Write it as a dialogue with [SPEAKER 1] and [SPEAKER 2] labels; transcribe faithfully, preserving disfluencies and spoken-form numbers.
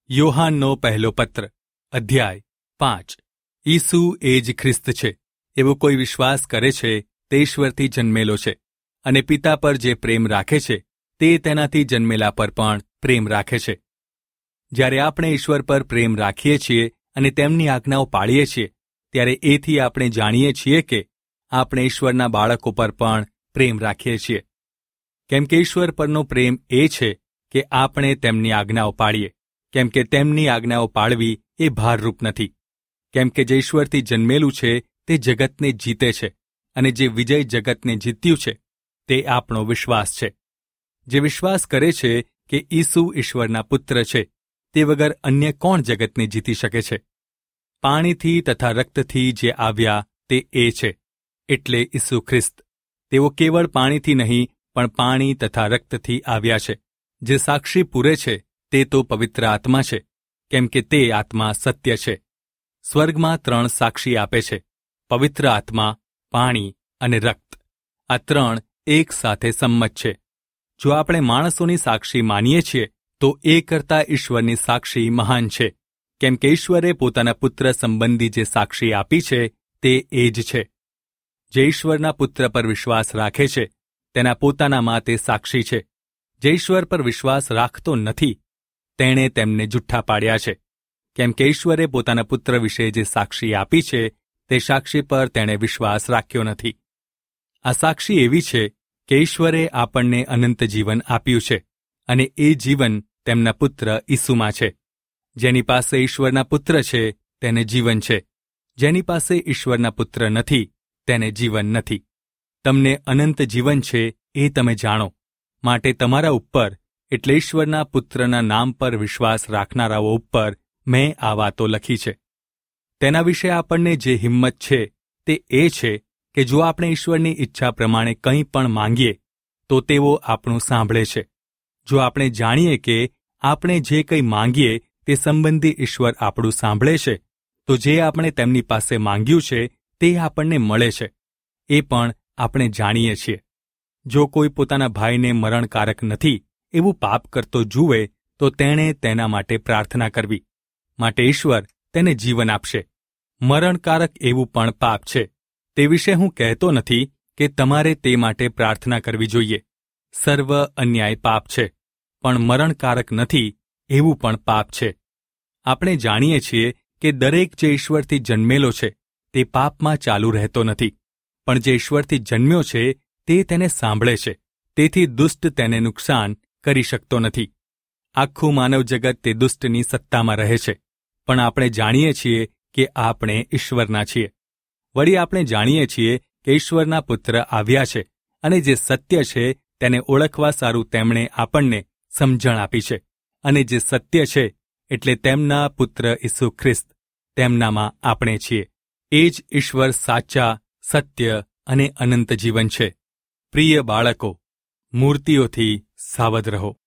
[SPEAKER 1] યોહાનનો પહેલો પત્ર અધ્યાય પાંચ. ઈસુ એ જ ખ્રિસ્ત છે એવો કોઈ વિશ્વાસ કરે છે તે ઈશ્વરથી જન્મેલો છે, અને પિતા પર જે પ્રેમ રાખે છે તે તેનાથી જન્મેલા પર પણ પ્રેમ રાખે છે. જ્યારે આપણે ઈશ્વર પર પ્રેમ રાખીએ છીએ અને તેમની આજ્ઞાઓ પાળીએ છીએ, ત્યારે એથી આપણે જાણીએ છીએ કે આપણે ઈશ્વરના બાળકો પર પણ પ્રેમ રાખીએ છીએ. કેમ કે ઈશ્વર પરનો પ્રેમ એ છે કે આપણે તેમની આજ્ઞાઓ પાળીએ, કેમ કે તેમની આજ્ઞાઓ પાળવી એ ભારરૂપ નથી. કેમ કે જે ઈશ્વરથી જન્મેલું છે તે જગતને જીતે છે, અને જે વિજય જગતને જીત્યું છે તે આપણો વિશ્વાસ છે. જે વિશ્વાસ કરે છે કે ઈસુ ઈશ્વરના પુત્ર છે, તે વગર અન્ય કોણ જગતને જીતી શકે છે? પાણીથી તથા રક્તથી જે આવ્યા તે એ છે, એટલે ઈસુ ખ્રિસ્ત. તેઓ કેવળ પાણીથી નહીં પણ પાણી તથા રક્તથી આવ્યા છે. જે સાક્ષી પૂરે છે તે તો પવિત્ર આત્મા છે, કેમ કે તે આત્મા સત્ય છે. સ્વર્ગમાં ત્રણ સાક્ષી આપે છે: પવિત્ર આત્મા, પાણી અને રક્ત. આ ત્રણ એક સાથે સંમત છે. જો આપણે માણસોની સાક્ષી માનીએ છીએ તો એ કરતાં ઈશ્વરની સાક્ષી મહાન છે, કેમ કે ઈશ્વરે પોતાના પુત્ર સંબંધી જે સાક્ષી આપી છે તે એ જ છે. જે ઈશ્વરના પુત્ર પર વિશ્વાસ રાખે છે તેના પોતાનામાં તે સાક્ષી છે. જે ઈશ્વર પર વિશ્વાસ રાખતો નથી તેણે તેમને જુઠ્ઠા પાડ્યા છે, કેમ કે ઈશ્વરે પોતાના પુત્ર વિશે જે સાક્ષી આપી છે તે સાક્ષી પર તેણે વિશ્વાસ રાખ્યો નથી. આ સાક્ષી એવી છે કે ઈશ્વરે આપણને અનંત જીવન આપ્યું છે, અને એ જીવન તેમના પુત્ર ઈસુમાં છે. જેની પાસે ઈશ્વરના પુત્ર છે તેને જીવન છે. જેની પાસે ઈશ્વરના પુત્ર નથી તેને જીવન નથી. તમને અનંત જીવન છે એ તમે જાણો, માટે તમારા ઉપર એટલે ઈશ્વરના પુત્રના નામ પર વિશ્વાસ રાખનારાઓ ઉપર મેં આ વાતો લખી છે. તેના વિશે આપણને જે હિંમત છે તે એ છે કે જો આપણે ઈશ્વરની ઈચ્છા પ્રમાણે કંઈ પણ માંગીએ તો તેઓ આપણું સાંભળે છે. જો આપણે જાણીએ કે આપણે જે કંઈ માંગીએ તે સંબંધી ઈશ્વર આપણું સાંભળે છે, તો જે આપણે તેમની પાસે માંગ્યું છે તે આપણને મળે છે, એ પણ આપણે જાણીએ છીએ. જો કોઈ પોતાના ભાઈને મરણકારક નથી એવું પાપ કરતો જુએ તો તેણે તેના માટે પ્રાર્થના કરવી, માટે ઈશ્વર તેને જીવન આપશે. મરણકારક એવું પણ પાપ છે. તે વિશે હું કહેતો નથી કે તમારે તે માટે પ્રાર્થના કરવી જોઈએ. સર્વ અન્યાય પાપ છે, પણ મરણકારક નથી એવું પણ પાપ છે. આપણે જાણીએ છીએ કે દરેક જે ઈશ્વરથી જન્મેલો છે તે પાપમાં ચાલુ રહેતો નથી, પણ જે ઈશ્વરથી જન્મ્યો છે તે તેને સાંભળે છે. તેથી દુષ્ટ તેને નુકસાન કરી શકતો નથી. આખું માનવ જગત તે દુષ્ટની સત્તામાં રહે છે, પણ આપણે જાણીએ છીએ કે આપણે ઈશ્વરના છીએ. વળી આપણે જાણીએ છીએ કે ઈશ્વરના પુત્ર આવ્યા છે, અને જે સત્ય છે તેને ઓળખવા સારું તેમણે આપણને સમજણ આપી છે. અને જે સત્ય છે એટલે તેમના પુત્ર ઈસુ ખ્રિસ્ત, તેમનામાં આપણે છીએ. એ જ ઈશ્વર સાચા, સત્ય અને અનંત જીવન છે. પ્રિય બાળકો, મૂર્તિઓથી સાવધ રહો.